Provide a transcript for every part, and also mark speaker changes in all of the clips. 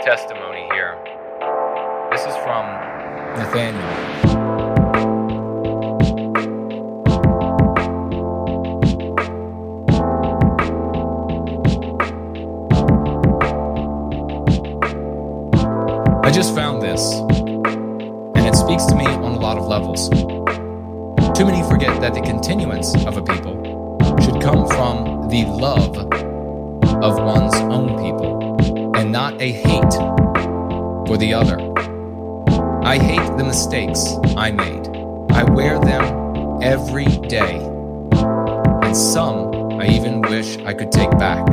Speaker 1: testimony here. This is from Nathaniel. I just found this, and it speaks to me on a lot of levels. Too many forget that the continuance of a people should come from the love of one's own people, and not a hate for the other. I hate the mistakes I made. I wear them every day, and some I even wish I could take back.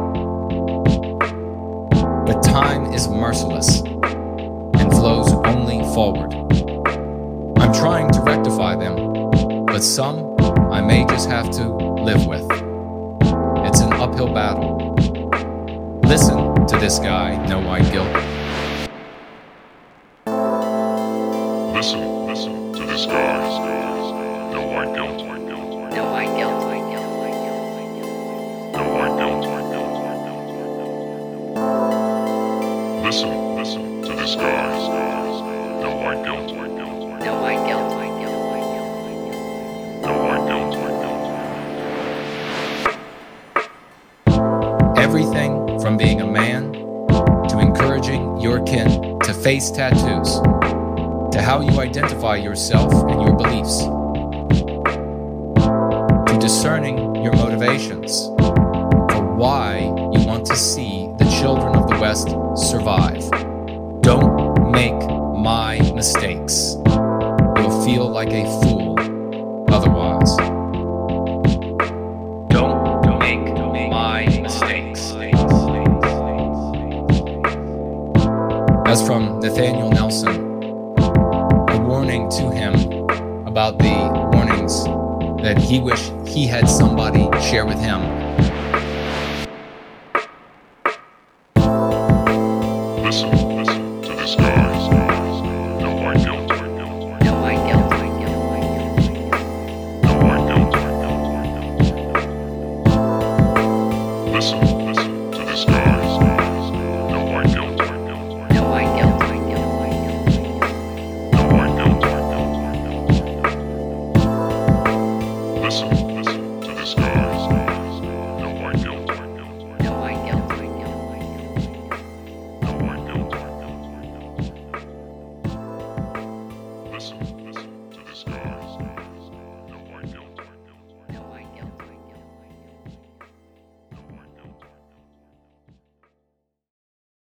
Speaker 1: But time is merciless and flows only forward. I'm trying to rectify them, but some I may just have to live with. It's an uphill battle. Listen to this guy, No White Guilt.
Speaker 2: Listen to this guy, No White Guilt.
Speaker 3: No white guilt.
Speaker 2: No White Guilt. Listen to this guy, No White Guilt.
Speaker 3: No white guilt.
Speaker 2: No White Guilt.
Speaker 1: Everything from being a man to encouraging your kin to face tattoos to how you identify yourself and your beliefs to discerning your motivations for why you want to see the children of the West survive. Don't make my mistakes. You'll feel like a fool otherwise. Don't make my mistakes. As from Nathaniel Nelson, a warning to him about the warnings that he wished he had somebody share with him.
Speaker 2: Listen to this guy, No White Guilt.
Speaker 3: No white guilt.
Speaker 2: No White Guilt. Listen to this guy, No White Guilt.
Speaker 3: No white guilt.
Speaker 2: No White Guilt. Listen to this guy.